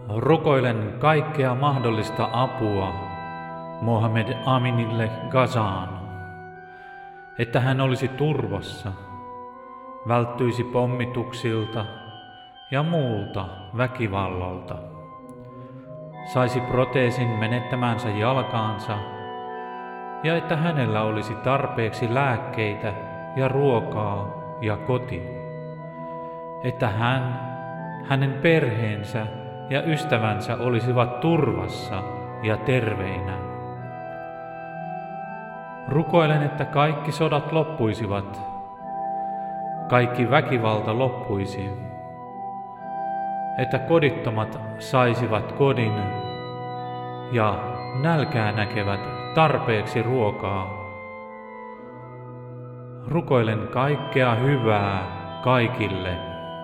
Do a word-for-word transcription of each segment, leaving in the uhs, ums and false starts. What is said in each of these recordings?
Rukoilen kaikkea mahdollista apua Mohammed Aminille Gazaan, että hän olisi turvassa, välttyisi pommituksilta ja muulta väkivallalta, saisi proteesin menettämänsä jalkaansa ja että hänellä olisi tarpeeksi lääkkeitä ja ruokaa ja koti, että hän, hänen perheensä ja ystävänsä olisivat turvassa ja terveinä. Rukoilen, että kaikki sodat loppuisivat, kaikki väkivalta loppuisi, että kodittomat saisivat kodin ja nälkää näkevät tarpeeksi ruokaa. Rukoilen kaikkea hyvää kaikille.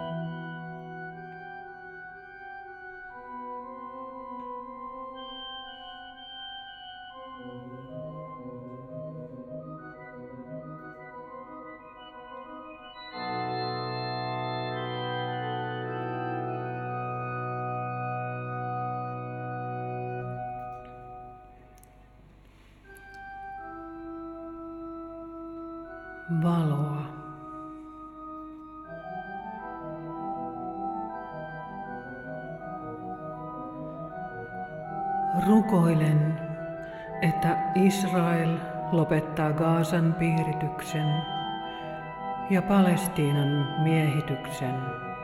Valoa. Rukoilen, että Israel lopettaa Gazan piirityksen ja Palestiinan miehityksen.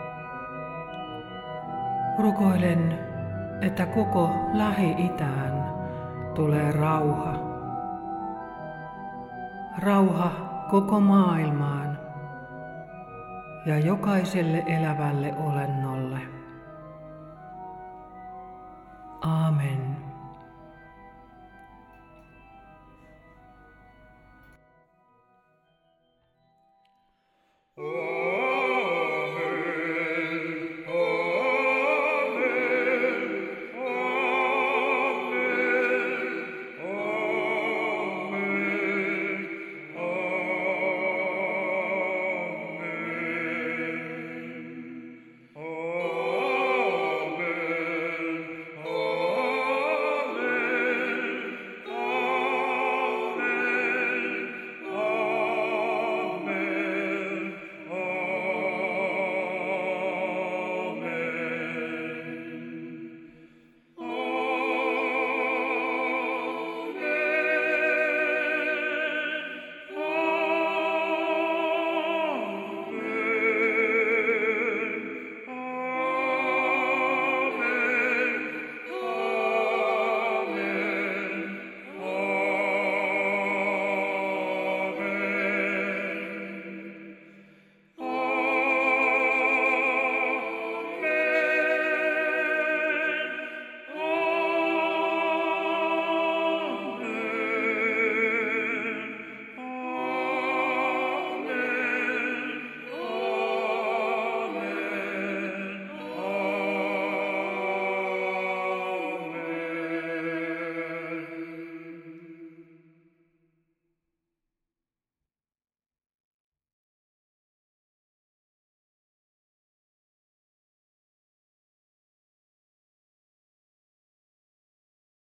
Rukoilen, että koko Lähi-itään tulee rauha. Rauha koko maailmaan ja jokaiselle elävälle olennolle.